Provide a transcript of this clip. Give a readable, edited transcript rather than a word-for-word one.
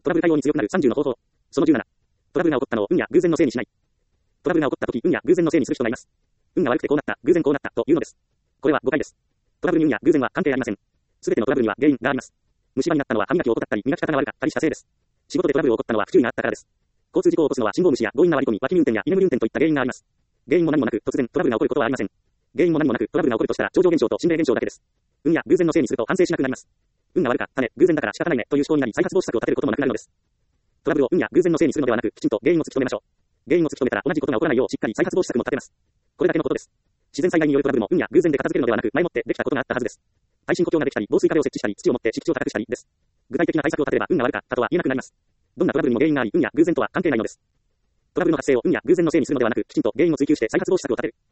トラブル対応に強くなる30の方法。その17。トラブルが起こったのを運や偶然のせいにしない。トラブルが起こった時、運や偶然のせいにする人がいます。運が悪くてこうなった、偶然こうなったというのです。これは誤解です。トラブルに運や偶然は関係ありません。すべてのトラブルには原因があります。虫歯になったのは歯磨きを怠ったり、磨き方が悪かったりしたせいです。仕事でトラブルを起こったのは不注意があったからです。交通事故を起こすのは信号無視や強引な割り込み、脇見運転や居眠り運転といった原因があります。原因も何もなく突然トラブルが起こることはありません。原因も何もなくトラブルが起こるとしたら超常現象と心霊現象だけです。運や偶然のせいにすると反省しなくなります。運が悪かったね、偶然だから仕方ないねという思考になり再発防止策を立てることもなくなるのです。トラブルを運や偶然のせいにするのではなく、きちんと原因を突き止めましょう。原因を突き止めたら同じことが起こらないようしっかり再発防止策も立てます。これだけのことです。自然災害によるトラブルも運や偶然で片付けるのではなく、前もってできたことがあったはずです。耐震補強ができたり、防水壁を設置したり、土を持って敷地を高くしたりです。具体的な対策を立てれば運が悪かったとは言えなくなります。どんなトラブルにも原因があり、運や偶然とは関係ないのです。トラブルの発生を運や偶然のせいにするのではなく、きちんと原因を追求して再発防止策を立てる。